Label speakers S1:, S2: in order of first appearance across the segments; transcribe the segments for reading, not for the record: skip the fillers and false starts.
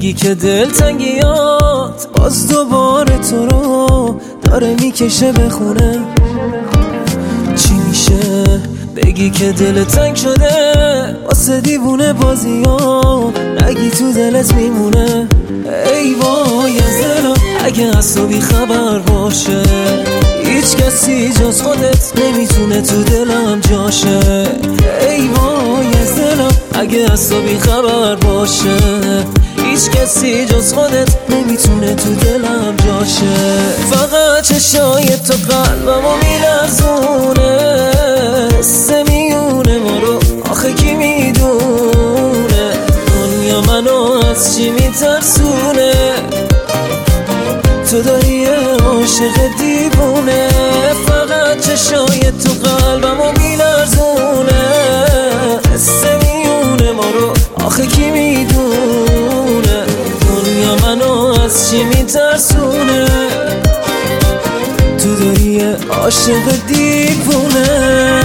S1: بگی که دلتنگیات باز دوباره تو رو داره میکشه به خونه. چی میشه بگی که دل تنگ شده واسه دیوونه بازیات، نگی تو دلت میمونه. ای وای از دلم اگه از تو بی خبر باشه، هیچ کسی جز خودت نمیتونه تو دلم جاشه. ای وای از دلم اگه از تو بی خبر باشه، هیچ کسی جز خودت نمیتونه تو دلم جاشه. فقط چشای تو قلبمو میلرزونه، سمیونه ما رو آخه کی میدونه، دنیا منو از چی میترسونه. تو داری عاشق دیوونه، فقط چشای تو قلبمو میلرزونه، سمیونه ما رو آخه کی میدونه، دنیا منو از چی میترسونه. تو داری عاشق دیوونه.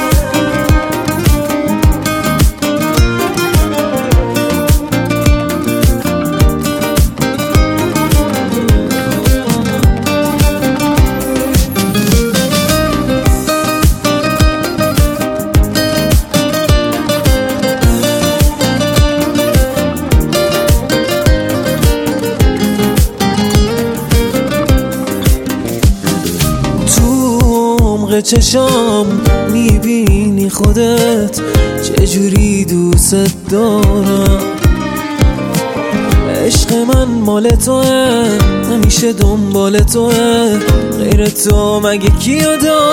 S1: چشام میبینی خودت چجوری دوست دارم، عشق من مال توه همیشه دنبال توه، غیر تو مگه کیو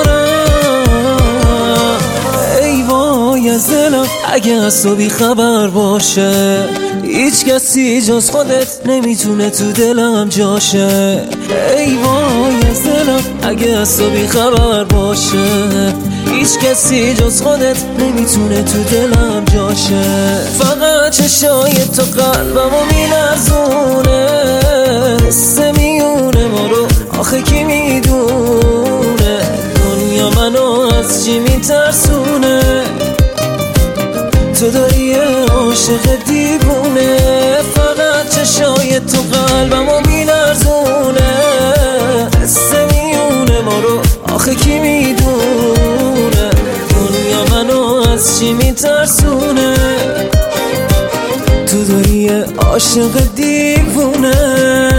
S1: دارم. ای وای از دلم اگه از تو بی خبر باشه، هیچ کسی جز خودت نمیتونه تو دلم جاشه. ای وای از دلم اگه از تو بی خبر باشه، هیچ کسی جز خودت نمیتونه تو دلم جاشه. فقط چشای تو قلبمو میلرزونه، سمیونه ما رو آخه کی میدونه، دنیا منو از چی میترسونه. تو داری عاشق دیوونه، فقط چشای تو قلبمو میلرزونه، سمیونه ما رو آخه کی میدونه، دنیا منو از چی میترسونه. تو داری عاشق دیوونه.